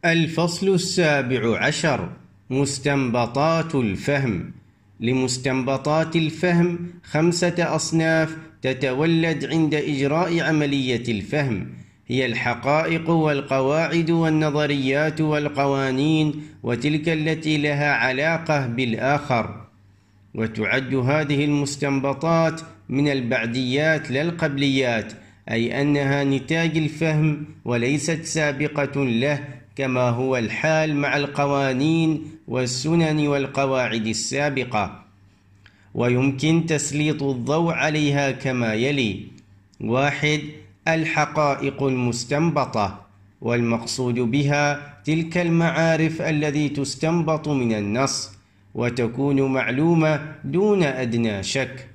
الفصل 17 مستنبطات الفهم. لمستنبطات الفهم 5 أصناف تتولد عند إجراء عملية الفهم، هي الحقائق والقواعد والنظريات والقوانين، وتلك التي لها علاقة بالآخر. وتعد هذه المستنبطات من البعديات لا القبليات، أي أنها نتاج الفهم وليست سابقة له، كما هو الحال مع القوانين والسنن والقواعد السابقة. ويمكن تسليط الضوء عليها كما يلي: 1. الحقائق المستنبطة، والمقصود بها تلك المعارف التي تستنبط من النص وتكون معلومة دون أدنى شك،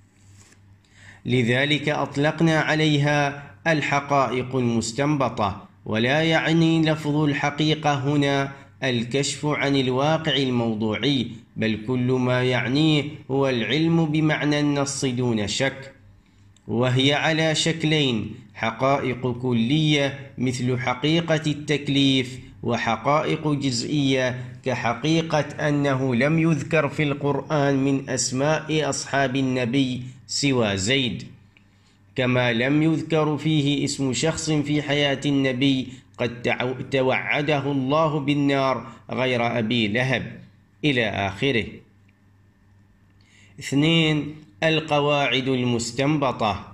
لذلك أطلقنا عليها الحقائق المستنبطة. ولا يعني لفظ الحقيقة هنا الكشف عن الواقع الموضوعي، بل كل ما يعنيه هو العلم بمعنى النص دون شك. وهي على شكلين: حقائق كلية مثل حقيقة التكليف، وحقائق جزئية كحقيقة أنه لم يذكر في القرآن من أسماء أصحاب النبي سوى زيد، كما لم يذكر فيه اسم شخص في حياة النبي قد توعده الله بالنار غير أبي لهب، إلى آخره. 2. القواعد المستنبطة،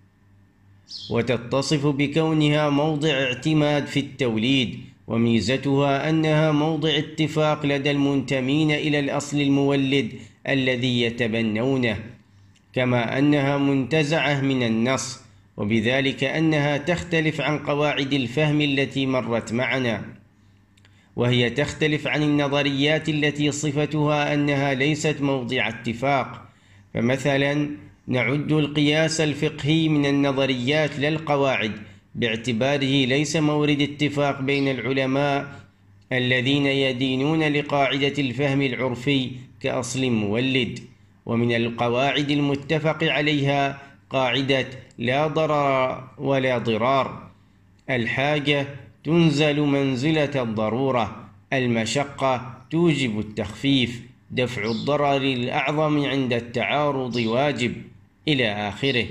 وتتصف بكونها موضع اعتماد في التوليد، وميزتها أنها موضع اتفاق لدى المنتمين إلى الأصل المولد الذي يتبنونه، كما أنها منتزعة من النص، وبذلك أنها تختلف عن قواعد الفهم التي مرت معنا، وهي تختلف عن النظريات التي صفتها أنها ليست موضع اتفاق. فمثلا نعد القياس الفقهي من النظريات لا القواعد، باعتباره ليس مورد اتفاق بين العلماء الذين يدينون لقاعدة الفهم العرفي كأصل مولد. ومن القواعد المتفق عليها قاعدة لا ضرر ولا ضرار، الحاجة تنزل منزلة الضرورة، المشقة توجب التخفيف، دفع الضرر الأعظم عند التعارض واجب، إلى آخره.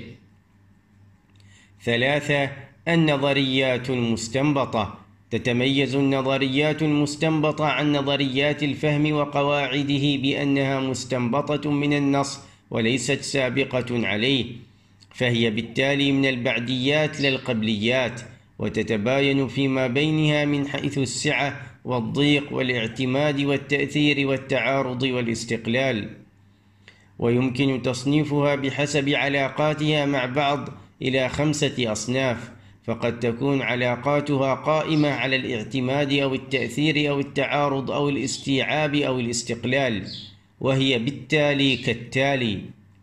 3. النظريات المستنبطة، تتميز النظريات المستنبطة عن نظريات الفهم وقواعده بأنها مستنبطة من النص وليست سابقة عليه، فهي بالتالي من البعديات لا القبليات، وتتباين فيما بينها من حيث السعة والضيق والاعتماد والتأثير والتعارض والاستقلال. ويمكن تصنيفها بحسب علاقاتها مع بعض إلى 5 أصناف، فقد تكون علاقاتها قائمة على الاعتماد أو التأثير أو التعارض أو الاستيعاب أو الاستقلال، وهي بالتالي كالتالي: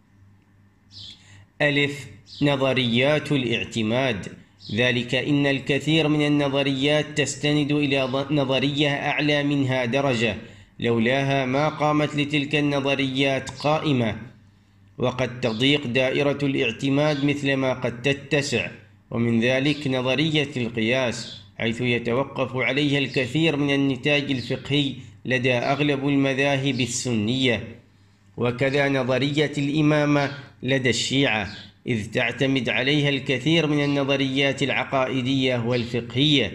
ألف، نظريات الاعتماد، ذلك إن الكثير من النظريات تستند إلى نظرية أعلى منها درجة، لولاها ما قامت لتلك النظريات قائمة، وقد تضيق دائرة الاعتماد مثلما قد تتسع. ومن ذلك نظرية القياس، حيث يتوقف عليها الكثير من النتاج الفقهي لدى أغلب المذاهب السنية. وكذا نظرية الإمامة لدى الشيعة، إذ تعتمد عليها الكثير من النظريات العقائدية والفقهية،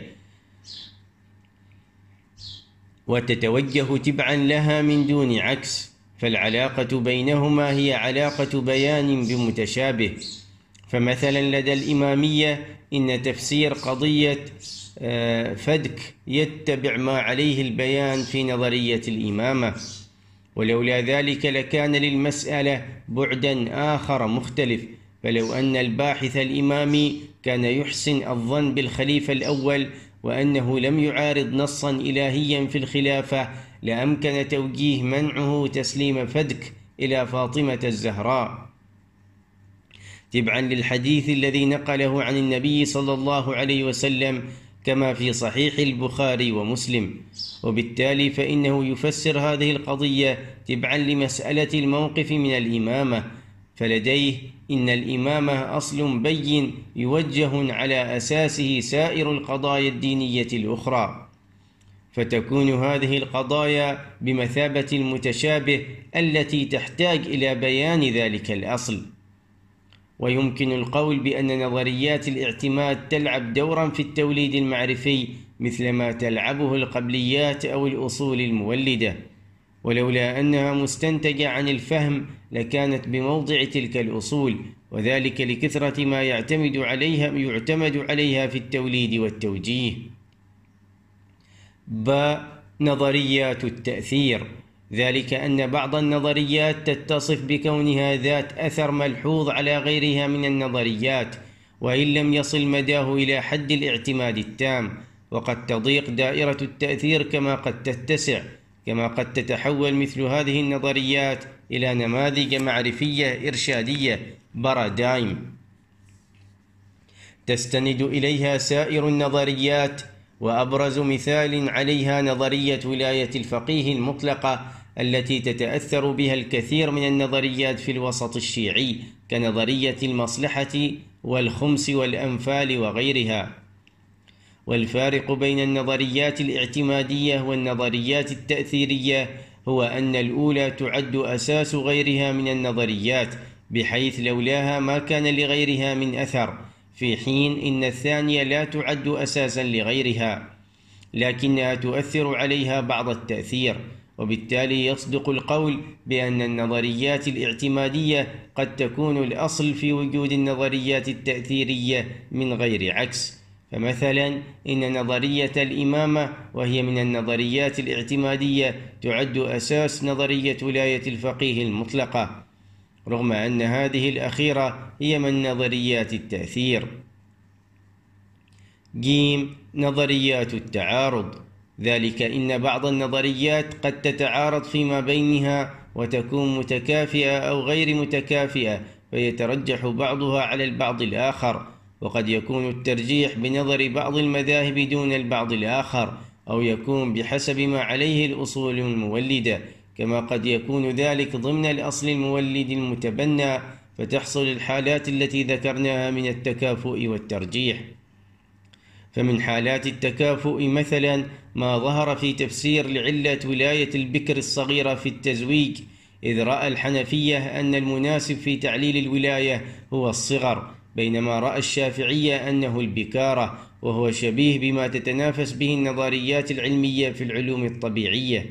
وتتوجه تبعا لها من دون عكس، فالعلاقة بينهما هي علاقة بيان بمتشابه. فمثلا لدى الإمامية إن تفسير قضية فدك يتبع ما عليه البيان في نظرية الإمامة، ولولا ذلك لكان للمسألة بعدا آخر مختلف. فلو أن الباحث الإمامي كان يحسن الظن بالخليفة الأول وأنه لم يعارض نصا إلهيا في الخلافة، لأمكن توجيه منعه تسليم فدك إلى فاطمة الزهراء تبعا للحديث الذي نقله عن النبي صلى الله عليه وسلم كما في صحيح البخاري ومسلم. وبالتالي فإنه يفسر هذه القضية تبعا لمسألة الموقف من الإمامة، فلديه إن الإمامة أصل بين يوجه على أساسه سائر القضايا الدينية الأخرى. فتكون هذه القضايا بمثابة المتشابه التي تحتاج إلى بيان ذلك الأصل. ويمكن القول بأن نظريات الاعتماد تلعب دورا في التوليد المعرفي مثلما تلعبه القبليات أو الأصول المولدة، ولولا أنها مستنتجة عن الفهم لكانت بموضع تلك الأصول، وذلك لكثرة ما يعتمد عليها في التوليد والتوجيه. نظريات التأثير، ذلك أن بعض النظريات تتصف بكونها ذات أثر ملحوظ على غيرها من النظريات، وإن لم يصل مداه إلى حد الاعتماد التام، وقد تضيق دائرة التأثير كما قد تتسع، كما قد تتحول مثل هذه النظريات إلى نماذج معرفية إرشادية بارادايم تستند إليها سائر النظريات. وأبرز مثال عليها نظرية ولاية الفقيه المطلقة التي تتأثر بها الكثير من النظريات في الوسط الشيعي كنظرية المصلحة والخمس والأنفال وغيرها. والفارق بين النظريات الاعتمادية والنظريات التأثيرية هو أن الأولى تعد أساس غيرها من النظريات، بحيث لولاها ما كان لغيرها من أثر، في حين إن الثانية لا تعد أساسا لغيرها، لكنها تؤثر عليها بعض التأثير. وبالتالي يصدق القول بأن النظريات الاعتمادية قد تكون الأصل في وجود النظريات التأثيرية من غير عكس. فمثلا إن نظرية الإمامة وهي من النظريات الاعتمادية تعد أساس نظرية ولاية الفقيه المطلقة، رغم أن هذه الأخيرة هي من نظريات التأثير. نظريات التعارض، ذلك إن بعض النظريات قد تتعارض فيما بينها وتكون متكافئة أو غير متكافئة، فيترجح بعضها على البعض الآخر، وقد يكون الترجيح بنظر بعض المذاهب دون البعض الآخر، أو يكون بحسب ما عليه الأصول المولدة، كما قد يكون ذلك ضمن الأصل المولد المتبنى، فتحصل الحالات التي ذكرناها من التكافؤ والترجيح. فمن حالات التكافؤ مثلا ما ظهر في تفسير لعلة ولاية البكر الصغيرة في التزويج، إذ رأى الحنفية أن المناسب في تعليل الولاية هو الصغر، بينما رأى الشافعية أنه البكارة، وهو شبيه بما تتنافس به النظريات العلمية في العلوم الطبيعية.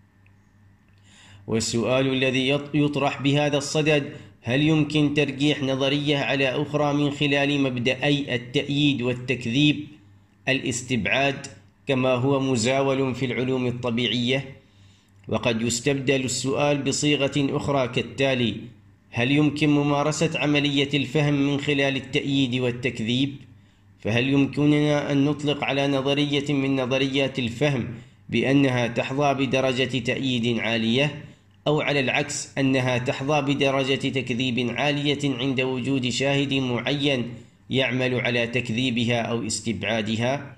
والسؤال الذي يطرح بهذا الصدد: هل يمكن ترجيح نظرية على أخرى من خلال مبدأي التأييد والتكذيب الاستبعاد كما هو مزاول في العلوم الطبيعية؟ وقد يستبدل السؤال بصيغة أخرى كالتالي: هل يمكن ممارسة عملية الفهم من خلال التأييد والتكذيب؟ فهل يمكننا أن نطلق على نظرية من نظريات الفهم بأنها تحظى بدرجة تأييد عالية، أو على العكس أنها تحظى بدرجة تكذيب عالية عند وجود شاهد معين يعمل على تكذيبها أو استبعادها؟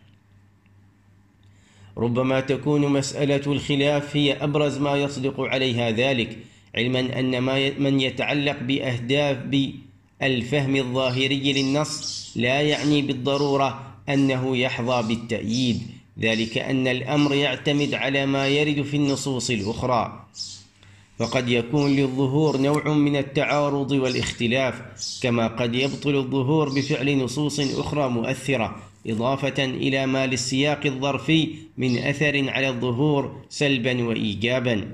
ربما تكون مسألة الخلاف هي أبرز ما يصدق عليها ذلك، علما أن من يتعلق بأهداف الفهم الظاهري للنص لا يعني بالضرورة أنه يحظى بالتأييد، ذلك أن الأمر يعتمد على ما يرد في النصوص الأخرى، فقد يكون للظهور نوع من التعارض والاختلاف، كما قد يبطل الظهور بفعل نصوص أخرى مؤثرة، إضافة إلى ما للسياق الظرفي من أثر على الظهور سلبا وإيجابا.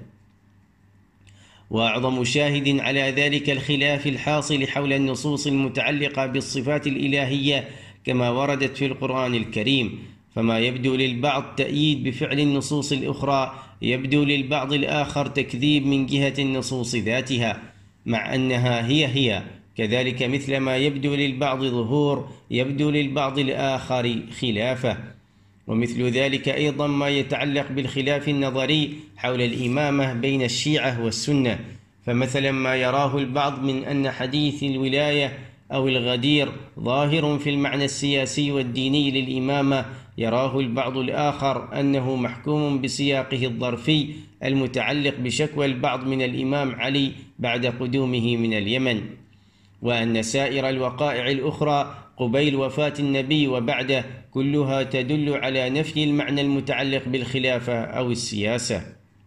وأعظم شاهد على ذلك الخلاف الحاصل حول النصوص المتعلقة بالصفات الإلهية كما وردت في القرآن الكريم، فما يبدو للبعض تأييد بفعل النصوص الأخرى يبدو للبعض الآخر تكذيب من جهة النصوص ذاتها، مع أنها هي كذلك، مثل ما يبدو للبعض ظهور يبدو للبعض الآخر خلافه. ومثل ذلك أيضا ما يتعلق بالخلاف النظري حول الإمامة بين الشيعة والسنة، فمثلا ما يراه البعض من أن حديث الولاية أو الغدير ظاهر في المعنى السياسي والديني للإمامة، يراه البعض الآخر أنه محكوم بسياقه الظرفي المتعلق بشكوى البعض من الإمام علي بعد قدومه من اليمن، وأن سائر الوقائع الأخرى قبيل وفاة النبي وبعده كلها تدل على نفي المعنى المتعلق بالخلافة أو السياسة.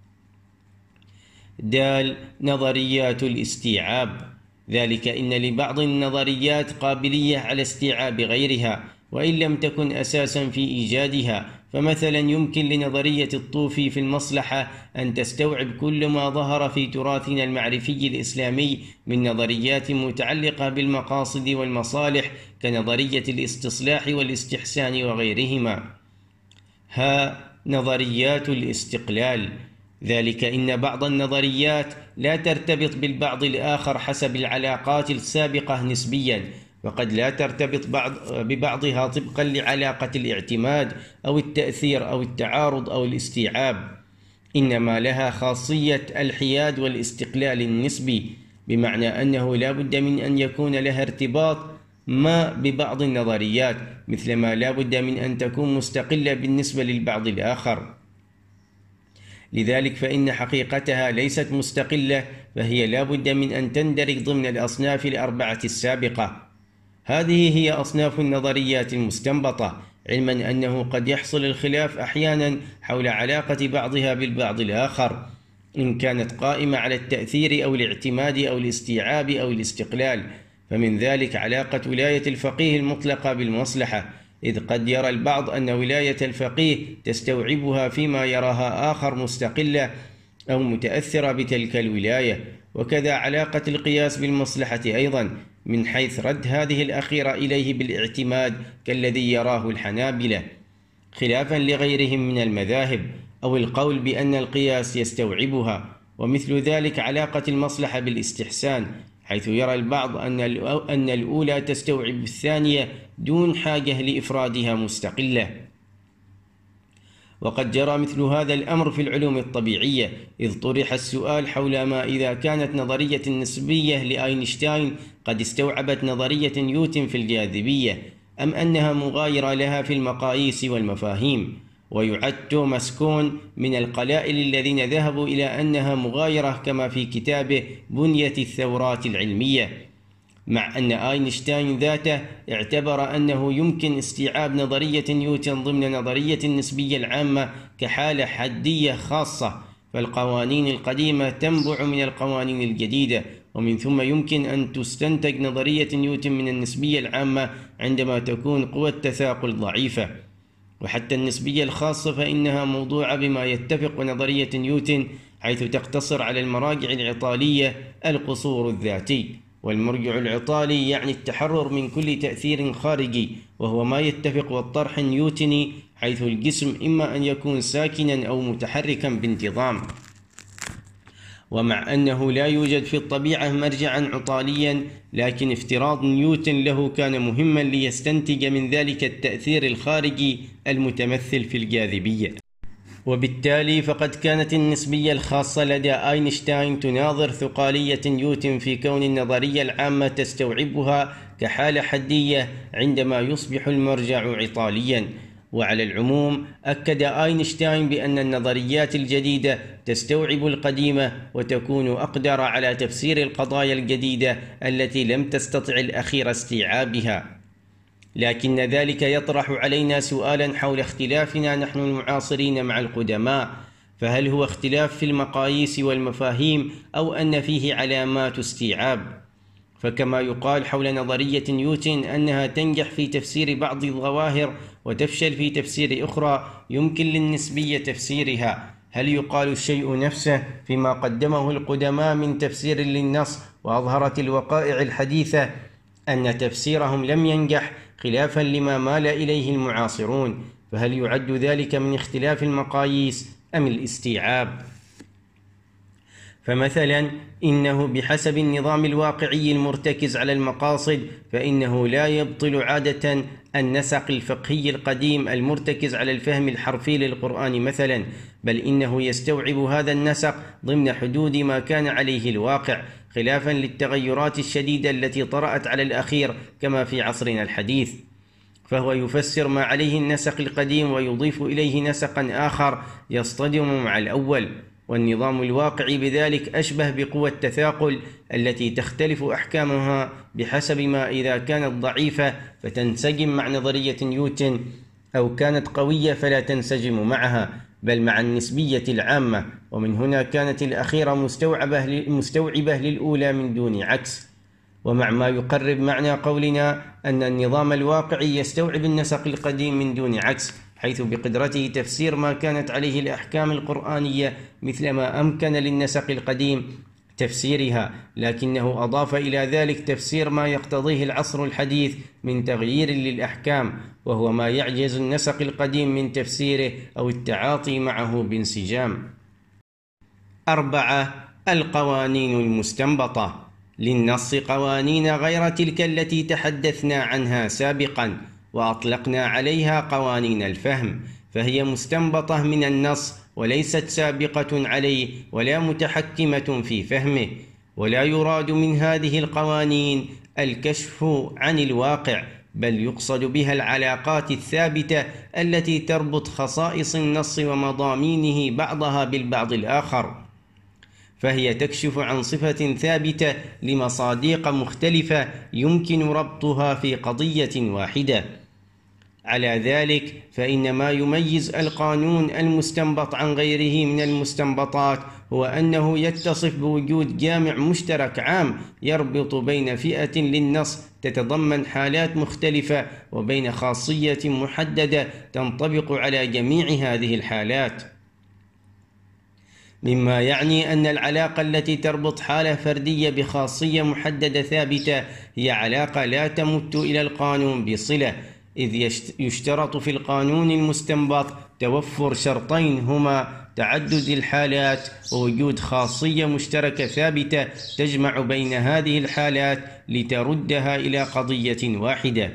نظريات الاستيعاب، ذلك إن لبعض النظريات قابلية على استيعاب غيرها وإن لم تكن أساسا في إيجادها، فمثلا يمكن لنظرية الطوفي في المصلحة أن تستوعب كل ما ظهر في تراثنا المعرفي الإسلامي من نظريات متعلقة بالمقاصد والمصالح كنظرية الاستصلاح والاستحسان وغيرهما. نظريات الاستقلال، ذلك إن بعض النظريات لا ترتبط بالبعض الآخر حسب العلاقات السابقة نسبيا، وقد لا ترتبط ببعضها طبقا لعلاقة الاعتماد أو التأثير أو التعارض أو الاستيعاب، إنما لها خاصية الحياد والاستقلال النسبي، بمعنى أنه لا بد من أن يكون لها ارتباط ما ببعض النظريات، مثلما لا بد من أن تكون مستقلة بالنسبة للبعض الآخر. لذلك فإن حقيقتها ليست مستقلة، فهي لا بد من أن تندرج ضمن الأصناف الأربعة السابقة. هذه هي أصناف النظريات المستنبطة، علما أنه قد يحصل الخلاف أحيانا حول علاقة بعضها بالبعض الآخر، إن كانت قائمة على التأثير أو الاعتماد أو الاستيعاب أو الاستقلال. فمن ذلك علاقة ولاية الفقيه المطلقة بالمصلحة، إذ قد يرى البعض أن ولاية الفقيه تستوعبها فيما يراها آخر مستقلة أو متأثرة بتلك الولاية. وكذا علاقة القياس بالمصلحة أيضا، من حيث رد هذه الأخيرة إليه بالاعتماد كالذي يراه الحنابلة، خلافا لغيرهم من المذاهب، أو القول بأن القياس يستوعبها. ومثل ذلك علاقة المصلحة بالاستحسان، حيث يرى البعض أن الأولى تستوعب الثانية دون حاجة لإفرادها مستقلة. وقد جرى مثل هذا الأمر في العلوم الطبيعية، إذ طرح السؤال حول ما إذا كانت نظرية النسبية لأينشتاين قد استوعبت نظرية نيوتن في الجاذبية، أم أنها مغايرة لها في المقاييس والمفاهيم. ويعد توماس كون من القلائل الذين ذهبوا إلى أنها مغايرة، كما في كتابه بنية الثورات العلمية، مع أن أينشتاين ذاته اعتبر أنه يمكن استيعاب نظرية نيوتن ضمن نظرية النسبية العامة كحالة حدية خاصة، فالقوانين القديمة تنبع من القوانين الجديدة، ومن ثم يمكن أن تستنتج نظرية نيوتن من النسبية العامة عندما تكون قوى التثاقل ضعيفة. وحتى النسبية الخاصة فإنها موضوعة بما يتفق نظرية نيوتن، حيث تقتصر على المراجع العطالية القصور الذاتي. والمرجع العطالي يعني التحرر من كل تأثير خارجي، وهو ما يتفق والطرح النيوتني، حيث الجسم إما أن يكون ساكنا أو متحركا بانتظام. ومع أنه لا يوجد في الطبيعة مرجعا عطاليا، لكن افتراض نيوتن له كان مهما ليستنتج من ذلك التأثير الخارجي المتمثل في الجاذبية. وبالتالي فقد كانت النسبية الخاصة لدى أينشتاين تناظر ثقالية نيوتن في كون النظرية العامة تستوعبها كحالة حدية عندما يصبح المرجع عطاليا. وعلى العموم أكد أينشتاين بأن النظريات الجديدة تستوعب القديمة وتكون أقدر على تفسير القضايا الجديدة التي لم تستطع الأخيرة استيعابها. لكن ذلك يطرح علينا سؤالا حول اختلافنا نحن المعاصرين مع القدماء، فهل هو اختلاف في المقاييس والمفاهيم أو أن فيه علامات استيعاب؟ فكما يقال حول نظرية نيوتن أنها تنجح في تفسير بعض الظواهر وتفشل في تفسير أخرى يمكن للنسبية تفسيرها، هل يقال الشيء نفسه فيما قدمه القدماء من تفسير للنص وأظهرت الوقائع الحديثة أن تفسيرهم لم ينجح خلافا لما مال إليه المعاصرون؟ فهل يعد ذلك من اختلاف المقاييس أم الاستيعاب؟ فمثلا إنه بحسب النظام الواقعي المرتكز على المقاصد فإنه لا يبطل عادة النسق الفقهي القديم المرتكز على الفهم الحرفي للقرآن مثلا، بل إنه يستوعب هذا النسق ضمن حدود ما كان عليه الواقع، خلافا للتغيرات الشديدة التي طرأت على الأخير كما في عصرنا الحديث. فهو يفسر ما عليه النسق القديم ويضيف إليه نسقا آخر يصطدم مع الأول. والنظام الواقعي بذلك أشبه بقوى التثاقل التي تختلف أحكامها بحسب ما إذا كانت ضعيفة فتنسجم مع نظرية نيوتن، أو كانت قوية فلا تنسجم معها بل مع النسبية العامة، ومن هنا كانت الأخيرة مستوعبة للأولى من دون عكس. ومع ما يقرب معنى قولنا أن النظام الواقعي يستوعب النسق القديم من دون عكس، حيث بقدرته تفسير ما كانت عليه الأحكام القرآنية مثلما أمكن للنسق القديم تفسيرها، لكنه أضاف إلى ذلك تفسير ما يقتضيه العصر الحديث من تغيير للأحكام، وهو ما يعجز النسق القديم من تفسيره أو التعاطي معه بانسجام. 4. القوانين المستنبطة. للنص قوانين غير تلك التي تحدثنا عنها سابقا وأطلقنا عليها قوانين الفهم، فهي مستنبطة من النص وليست سابقة عليه ولا متحكمة في فهمه، ولا يراد من هذه القوانين الكشف عن الواقع، بل يقصد بها العلاقات الثابتة التي تربط خصائص النص ومضامينه بعضها بالبعض الآخر، فهي تكشف عن صفة ثابتة لمصادق مختلفة يمكن ربطها في قضية واحدة. على ذلك فإن ما يميز القانون المستنبط عن غيره من المستنبطات هو أنه يتصف بوجود جامع مشترك عام يربط بين فئة للنص تتضمن حالات مختلفة وبين خاصية محددة تنطبق على جميع هذه الحالات، مما يعني أن العلاقة التي تربط حالة فردية بخاصية محددة ثابتة هي علاقة لا تمت إلى القانون بصلة، إذ يشترط في القانون المستنبط توفر شرطين هما تعدد الحالات ووجود خاصية مشتركة ثابتة تجمع بين هذه الحالات لتردها إلى قضية واحدة.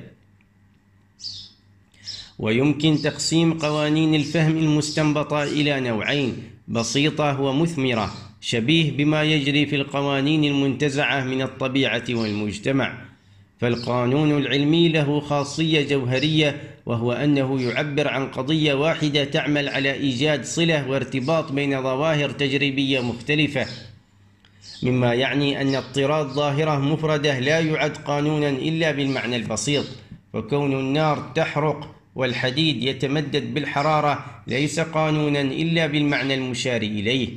ويمكن تقسيم قوانين الفهم المستنبطة إلى نوعين: بسيطة ومثمرة، شبيه بما يجري في القوانين المنتزعة من الطبيعة والمجتمع. فالقانون العلمي له خاصية جوهرية، وهو أنه يعبر عن قضية واحدة تعمل على إيجاد صلة وارتباط بين ظواهر تجريبية مختلفة، مما يعني أن اضطراد ظاهرة مفردة لا يعد قانونا إلا بالمعنى البسيط، فكون النار تحرق والحديد يتمدد بالحرارة ليس قانونا إلا بالمعنى المشار إليه.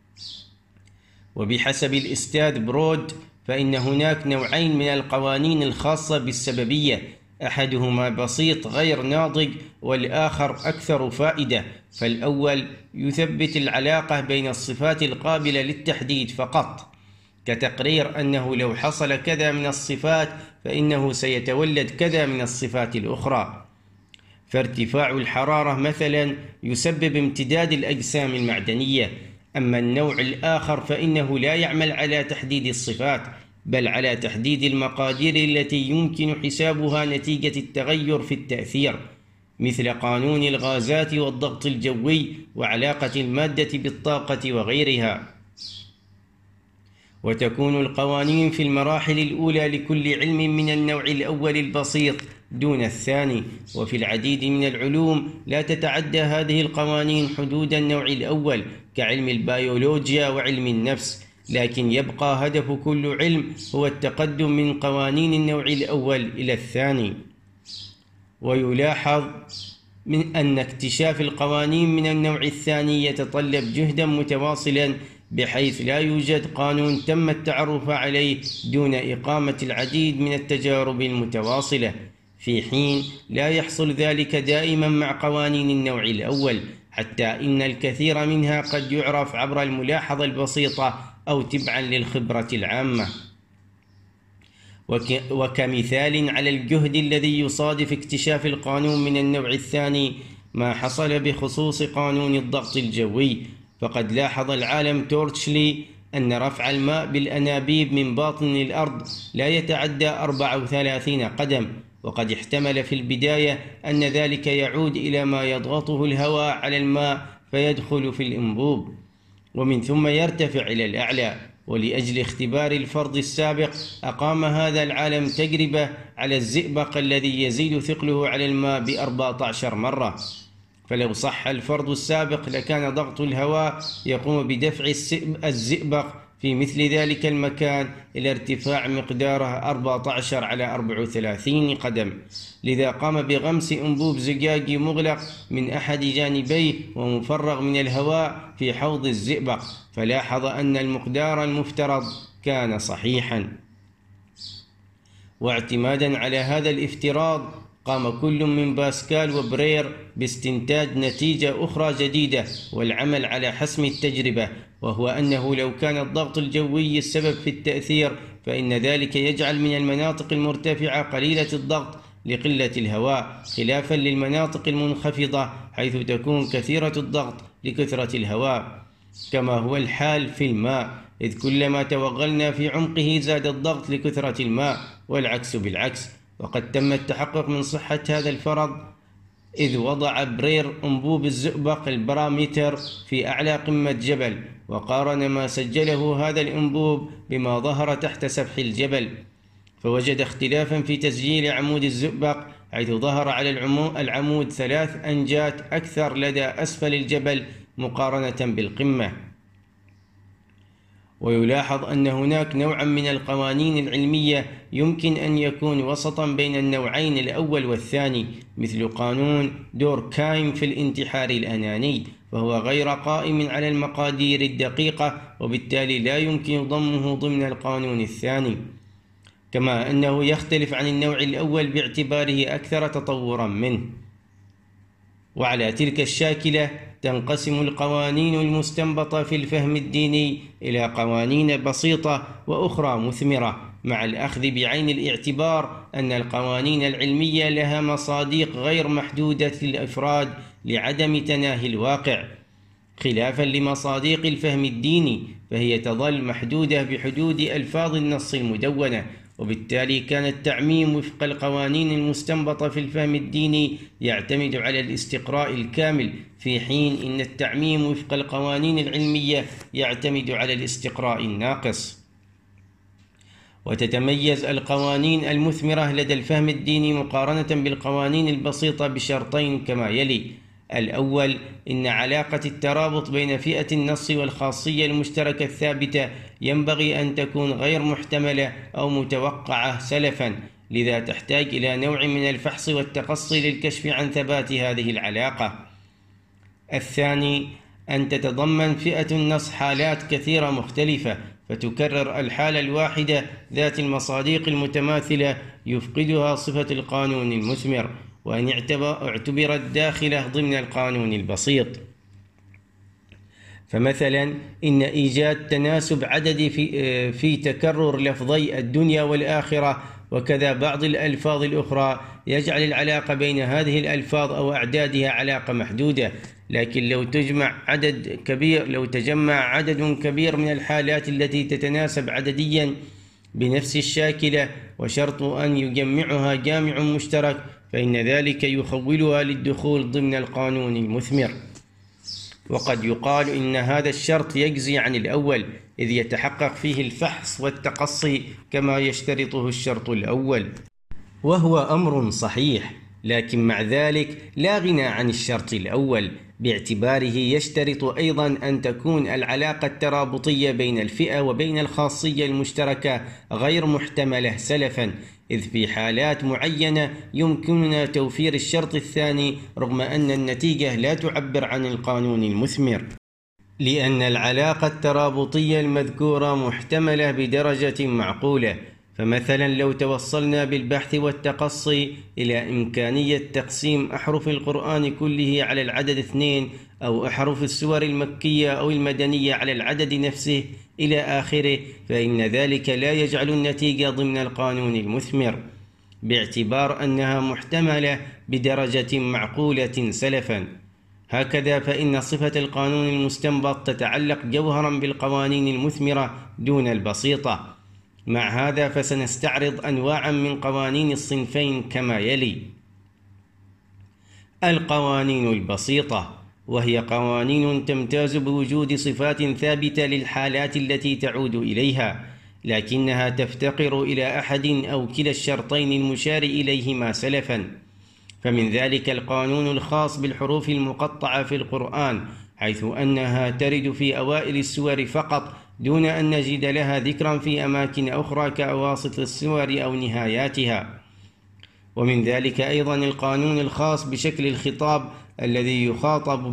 وبحسب الأستاذ برود فإن هناك نوعين من القوانين الخاصة بالسببية، أحدهما بسيط غير ناضج والآخر أكثر فائدة. فالأول يثبت العلاقة بين الصفات القابلة للتحديد فقط، كتقرير أنه لو حصل كذا من الصفات فإنه سيتولد كذا من الصفات الأخرى، فارتفاع الحرارة مثلا يسبب امتداد الأجسام المعدنية. أما النوع الآخر فإنه لا يعمل على تحديد الصفات بل على تحديد المقادير التي يمكن حسابها نتيجة التغير في التأثير، مثل قانون الغازات والضغط الجوي وعلاقة المادة بالطاقة وغيرها. وتكون القوانين في المراحل الأولى لكل علم من النوع الأول البسيط دون الثاني، وفي العديد من العلوم لا تتعدى هذه القوانين حدود النوع الأول كعلم البيولوجيا وعلم النفس، لكن يبقى هدف كل علم هو التقدم من قوانين النوع الأول إلى الثاني. ويلاحظ من أن اكتشاف القوانين من النوع الثاني يتطلب جهدا متواصلا، بحيث لا يوجد قانون تم التعرف عليه دون إقامة العديد من التجارب المتواصلة، في حين لا يحصل ذلك دائما مع قوانين النوع الأول، حتى إن الكثير منها قد يعرف عبر الملاحظة البسيطة أو تبعا للخبرة العامة. وكمثال على الجهد الذي يصادف اكتشاف القانون من النوع الثاني ما حصل بخصوص قانون الضغط الجوي، فقد لاحظ العالم تورتشلي أن رفع الماء بالأنابيب من باطن الأرض لا يتعدى 34 قدم، وقد احتمل في البداية أن ذلك يعود إلى ما يضغطه الهواء على الماء فيدخل في الأنبوب ومن ثم يرتفع إلى الأعلى. ولأجل اختبار الفرض السابق أقام هذا العالم تجربة على الزئبق الذي يزيد ثقله على الماء ب14 مرة، فلو صح الفرض السابق لكان ضغط الهواء يقوم بدفع الزئبق في مثل ذلك المكان إلى ارتفاع مقداره 14/34 قدم. لذا قام بغمس أنبوب زجاجي مغلق من أحد جانبيه ومفرغ من الهواء في حوض الزئبق، فلاحظ أن المقدار المفترض كان صحيحا. واعتمادا على هذا الافتراض قام كل من باسكال وبرير باستنتاج نتيجة أخرى جديدة والعمل على حسم التجربة، وهو أنه لو كان الضغط الجوي السبب في التأثير فإن ذلك يجعل من المناطق المرتفعة قليلة الضغط لقلة الهواء، خلافا للمناطق المنخفضة حيث تكون كثيرة الضغط لكثرة الهواء، كما هو الحال في الماء، إذ كلما توغلنا في عمقه زاد الضغط لكثرة الماء، والعكس بالعكس. وقد تم التحقق من صحة هذا الفرض إذ وضع برير أنبوب الزئبق البارامتر في أعلى قمة جبل، وقارن ما سجله هذا الأنبوب بما ظهر تحت سفح الجبل، فوجد اختلافا في تسجيل عمود الزئبق، حيث ظهر على العمود 3 أنجات أكثر لدى أسفل الجبل مقارنة بالقمة. ويلاحظ أن هناك نوعا من القوانين العلمية يمكن أن يكون وسطا بين النوعين الأول والثاني، مثل قانون دوركهايم في الانتحار الأناني، فهو غير قائم على المقادير الدقيقة وبالتالي لا يمكن ضمه ضمن القانون الثاني، كما أنه يختلف عن النوع الأول باعتباره أكثر تطورا منه. وعلى تلك الشاكلة تنقسم القوانين المستنبطة في الفهم الديني إلى قوانين بسيطة وأخرى مثمرة، مع الأخذ بعين الاعتبار أن القوانين العلمية لها مصادق غير محدودة الإفراد لعدم تناهي الواقع، خلافا لمصادق الفهم الديني فهي تظل محدودة بحدود ألفاظ النص المدونة، وبالتالي كان التعميم وفق القوانين المستنبطة في الفهم الديني يعتمد على الاستقراء الكامل، في حين إن التعميم وفق القوانين العلمية يعتمد على الاستقراء الناقص. وتتميز القوانين المثمرة لدى الفهم الديني مقارنة بالقوانين البسيطة بشرطين كما يلي: الأول، إن علاقة الترابط بين فئة النص والخاصية المشتركة الثابتة ينبغي أن تكون غير محتملة أو متوقعة سلفا، لذا تحتاج إلى نوع من الفحص والتقصي للكشف عن ثبات هذه العلاقة. الثاني، أن تتضمن فئة النص حالات كثيرة مختلفة، فتكرر الحالة الواحدة ذات المصادق المتماثلة يفقدها صفة القانون المثمر، وأن اعتبرت داخلة ضمن القانون البسيط. فمثلا إن إيجاد تناسب عددي في تكرر لفظي الدنيا والآخرة وكذا بعض الألفاظ الأخرى يجعل العلاقة بين هذه الألفاظ أو أعدادها علاقة محدودة، لكن لو تجمع عدد كبير من الحالات التي تتناسب عدديا بنفس الشاكلة وشرط أن يجمعها جامع مشترك فإن ذلك يخولها للدخول ضمن القانون المثمر. وقد يقال إن هذا الشرط يجزي عن الأول، إذ يتحقق فيه الفحص والتقصي كما يشترطه الشرط الأول، وهو أمر صحيح، لكن مع ذلك لا غنى عن الشرط الأول، باعتباره يشترط أيضا أن تكون العلاقة الترابطية بين الفئة وبين الخاصية المشتركة غير محتملة سلفا، إذ في حالات معينة يمكننا توفير الشرط الثاني رغم أن النتيجة لا تعبر عن القانون المثمر، لأن العلاقة الترابطية المذكورة محتملة بدرجة معقولة. فمثلا لو توصلنا بالبحث والتقصي إلى إمكانية تقسيم أحرف القرآن كله على العدد 2 أو أحرف السور المكية أو المدنية على العدد نفسه إلى آخره، فإن ذلك لا يجعل النتيجة ضمن القانون المثمر، باعتبار أنها محتملة بدرجة معقولة سلفا. هكذا فإن صفة القانون المستنبط تتعلق جوهرا بالقوانين المثمرة دون البسيطة. مع هذا فسنستعرض أنواعا من قوانين الصنفين كما يلي: القوانين البسيطة، وهي قوانين تمتاز بوجود صفات ثابتة للحالات التي تعود إليها، لكنها تفتقر إلى أحد أو كلا الشرطين المشار إليهما سلفا. فمن ذلك القانون الخاص بالحروف المقطعة في القرآن، حيث أنها ترد في أوائل السور فقط دون أن نجد لها ذكرا في أماكن أخرى كأواسط السور أو نهاياتها. ومن ذلك أيضا القانون الخاص بشكل الخطاب الذي يخاطب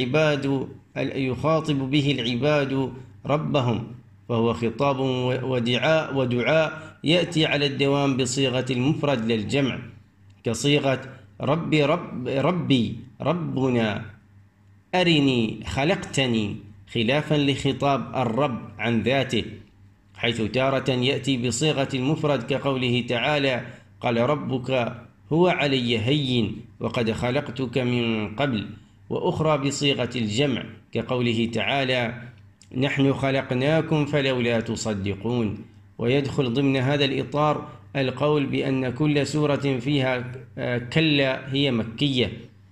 به العباد ربهم، فهو خطاب ودعاء يأتي على الدوام بصيغة المفرد للجمع، كصيغة ربي ربنا أرني خلقتني، خلافا لخطاب الرب عن ذاته، حيث تارة يأتي بصيغة المفرد كقوله تعالى قال ربك هو علي هين وقد خلقتك من قبل، وأخرى بصيغة الجمع كقوله تعالى نحن خلقناكم فلولا تصدقون. ويدخل ضمن هذا الإطار القول بأن كل سورة فيها كلا هي مكية،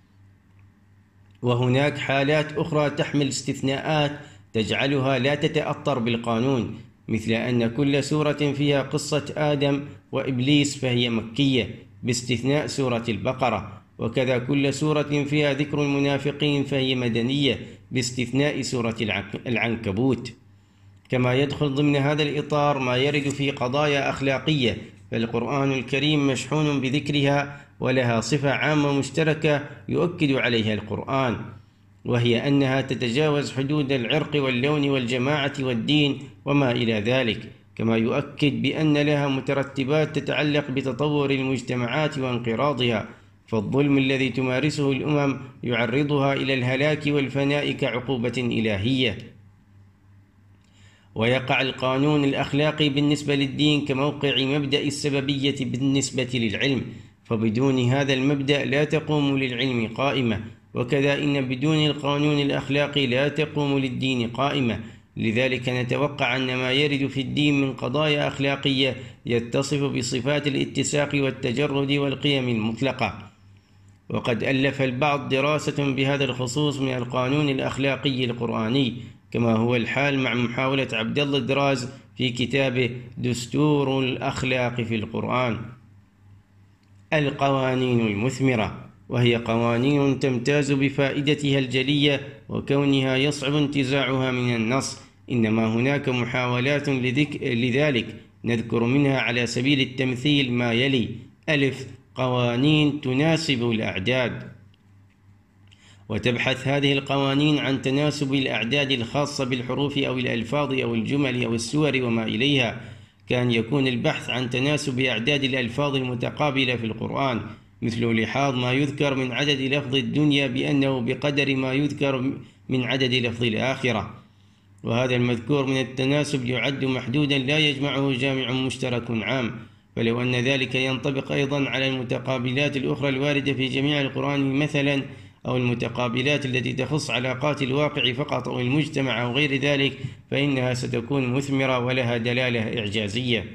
وهناك حالات أخرى تحمل استثناءات تجعلها لا تتأثر بالقانون، مثل أن كل سورة فيها قصة آدم وإبليس فهي مكية باستثناء سورة البقرة، وكذا كل سورة فيها ذكر المنافقين فهي مدنية باستثناء سورة العنكبوت. كما يدخل ضمن هذا الإطار ما يرد في قضايا أخلاقية، فالقرآن الكريم مشحون بذكرها ولها صفة عامة مشتركة يؤكد عليها القرآن، وهي أنها تتجاوز حدود العرق واللون والجماعة والدين وما إلى ذلك، كما يؤكد بأن لها مترتبات تتعلق بتطور المجتمعات وانقراضها، فالظلم الذي تمارسه الأمم يعرضها إلى الهلاك والفناء كعقوبة إلهية. ويقع القانون الأخلاقي بالنسبة للدين كموقع مبدأ السببية بالنسبة للعلم، فبدون هذا المبدأ لا تقوم للعلم قائمة، وكذا إن بدون القانون الأخلاقي لا تقوم للدين قائمة. لذلك نتوقع أن ما يرد في الدين من قضايا أخلاقية يتصف بصفات الاتساق والتجرد والقيم المطلقة. وقد ألف البعض دراسة بهذا الخصوص من القانون الأخلاقي القرآني، كما هو الحال مع محاولة عبد الله الدراز في كتابه دستور الأخلاق في القرآن. القوانين المثمرة، وهي قوانين تمتاز بفائدتها الجلية وكونها يصعب انتزاعها من النص، إنما هناك محاولات لذلك، نذكر منها على سبيل التمثيل ما يلي: ألف، قوانين تناسب الأعداد، وتبحث هذه القوانين عن تناسب الأعداد الخاصة بالحروف أو الألفاظ أو الجمل أو السور وما إليها، كان يكون البحث عن تناسب أعداد الألفاظ المتقابلة في القرآن، مثل لحاظ ما يذكر من عدد لفظ الدنيا بأنه بقدر ما يذكر من عدد لفظ الآخرة، وهذا المذكور من التناسب يعد محدودا لا يجمعه جامع مشترك عام، فلو أن ذلك ينطبق أيضا على المتقابلات الأخرى الواردة في جميع القرآن مثلا، أو المتقابلات التي تخص علاقات الواقع فقط أو المجتمع أو غير ذلك، فإنها ستكون مثمرة ولها دلالة إعجازية.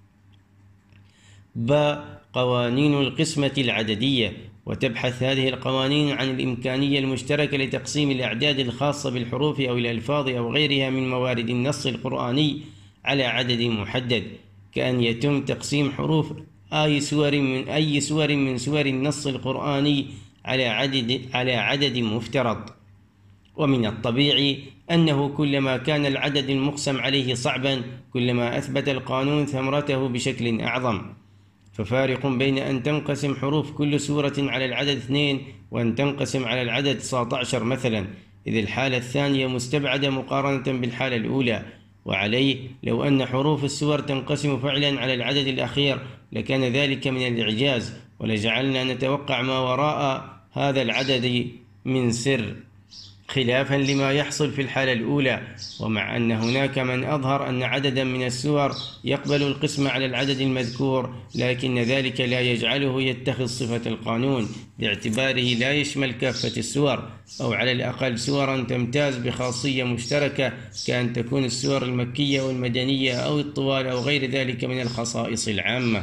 قوانين القسمة العددية، وتبحث هذه القوانين عن الإمكانية المشتركة لتقسيم الأعداد الخاصة بالحروف أو الألفاظ أو غيرها من موارد النص القرآني على عدد محدد، كأن يتم تقسيم حروف أي سور من سور النص القرآني على عدد مفترض. ومن الطبيعي أنه كلما كان العدد المقسم عليه صعبا كلما أثبت القانون ثمرته بشكل أعظم، ففارق بين أن تنقسم حروف كل سورة على العدد 2 وأن تنقسم على العدد 19 مثلا، إذ الحالة الثانية مستبعدة مقارنة بالحالة الأولى. وعليه لو أن حروف السور تنقسم فعلا على العدد الأخير لكان ذلك من الإعجاز، ولجعلنا نتوقع ما وراء هذا العدد من سر، خلافا لما يحصل في الحالة الأولى. ومع أن هناك من أظهر أن عددا من السور يقبل القسم على العدد المذكور، لكن ذلك لا يجعله يتخذ صفة القانون، باعتباره لا يشمل كافة السور، أو على الأقل سورا تمتاز بخاصية مشتركة كأن تكون السور المكية والمدنية أو الطوال أو غير ذلك من الخصائص العامة.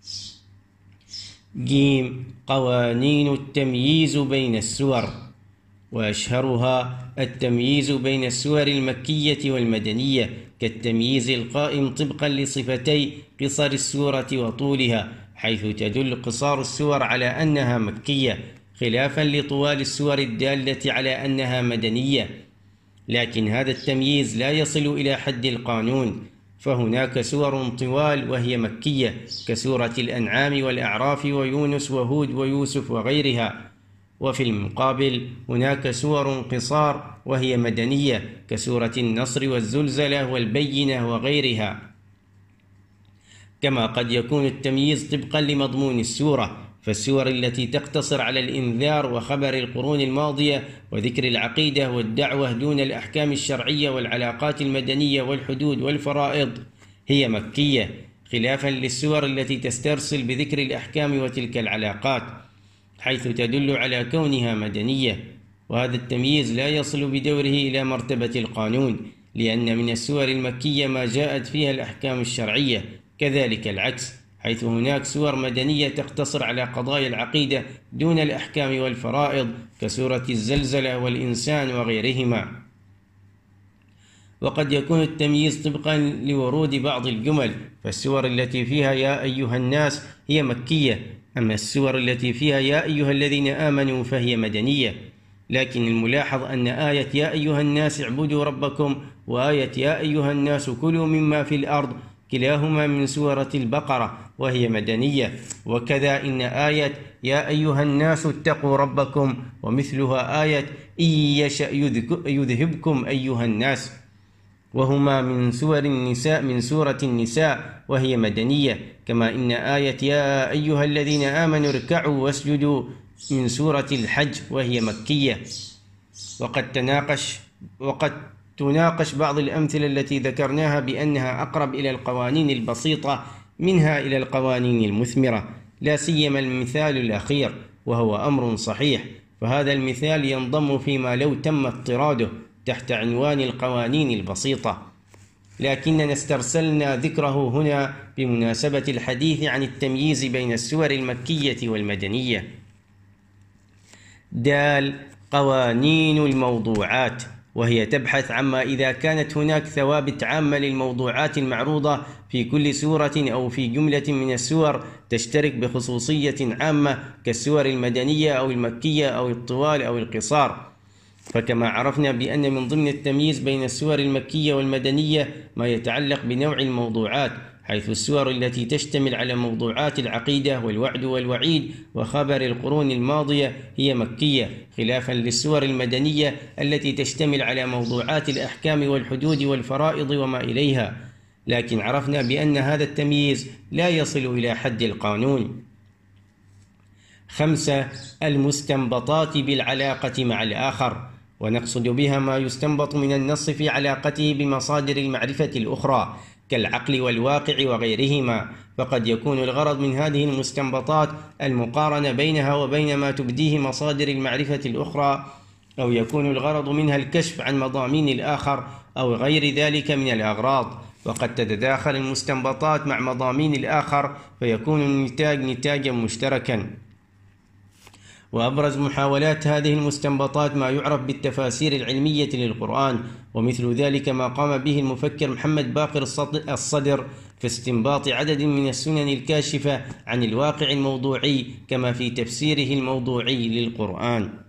قوانين التمييز بين السور، وأشهرها التمييز بين السور المكية والمدنية، كالتمييز القائم طبقا لصفتي قصر السورة وطولها، حيث تدل قصار السور على أنها مكية، خلافا لطوال السور الدالة على أنها مدنية. لكن هذا التمييز لا يصل إلى حد القانون، فهناك سور طوال وهي مكية كسورة الأنعام والأعراف ويونس وهود ويوسف وغيرها، وفي المقابل هناك سور قصار وهي مدنية كسورة النصر والزلزلة والبينة وغيرها. كما قد يكون التمييز طبقا لمضمون السورة، فالسور التي تقتصر على الإنذار وخبر القرون الماضية وذكر العقيدة والدعوة دون الأحكام الشرعية والعلاقات المدنية والحدود والفرائض هي مكية، خلافا للسور التي تسترسل بذكر الأحكام وتلك العلاقات، حيث تدل على كونها مدنية. وهذا التمييز لا يصل بدوره إلى مرتبة القانون، لأن من السور المكية ما جاءت فيها الأحكام الشرعية، كذلك العكس، حيث هناك سور مدنية تقتصر على قضايا العقيدة دون الأحكام والفرائض كسورة الزلزلة والإنسان وغيرهما. وقد يكون التمييز طبقا لورود بعض الجمل، فالسور التي فيها يا أيها الناس هي مكية، أما السور التي فيها يا أيها الذين آمنوا فهي مدنية. لكن الملاحظ أن آية يا أيها الناس اعبدوا ربكم وآية يا أيها الناس كلوا مما في الأرض كلاهما من سورة البقرة وهي مدنية، وكذا إن آية يا أيها الناس اتقوا ربكم ومثلها آية إن يشأ يذهبكم أيها الناس، وهما من سورة النساء وهي مدنية، كما إن آية يا أيها الذين آمنوا اركعوا واسجدوا من سورة الحج وهي مكية. وقد تناقش بعض الأمثلة التي ذكرناها بأنها أقرب إلى القوانين البسيطة منها إلى القوانين المثمرة، لا سيما المثال الأخير، وهو أمر صحيح، فهذا المثال ينضم فيما لو تم اضطراده تحت عنوان القوانين البسيطة، لكننا استرسلنا ذكره هنا بمناسبة الحديث عن التمييز بين السور المكية والمدنية. قوانين الموضوعات، وهي تبحث عما إذا كانت هناك ثوابت عامة للموضوعات المعروضة في كل سورة أو في جملة من السور تشترك بخصوصية عامة كالسور المدنية أو المكية أو الطوال أو القصار. فكما عرفنا بأن من ضمن التمييز بين السور المكية والمدنية ما يتعلق بنوع الموضوعات، حيث السور التي تشتمل على موضوعات العقيدة والوعد والوعيد وخبر القرون الماضية هي مكية، خلافا للسور المدنية التي تشتمل على موضوعات الأحكام والحدود والفرائض وما إليها. لكن عرفنا بأن هذا التمييز لا يصل إلى حد القانون. 5. المستنبطات بالعلاقة مع الآخر، ونقصد بها ما يستنبط من النص في علاقته بمصادر المعرفة الأخرى كالعقل والواقع وغيرهما، فقد يكون الغرض من هذه المستنبطات المقارنة بينها وبين ما تبديه مصادر المعرفة الأخرى، أو يكون الغرض منها الكشف عن مضامين الآخر أو غير ذلك من الأغراض، وقد تتداخل المستنبطات مع مضامين الآخر فيكون النتاج نتاجا مشتركا. وأبرز محاولات هذه المستنبطات ما يعرف بالتفاسير العلمية للقرآن، ومثل ذلك ما قام به المفكر محمد باقر الصدر في استنباط عدد من السنن الكاشفة عن الواقع الموضوعي، كما في تفسيره الموضوعي للقرآن.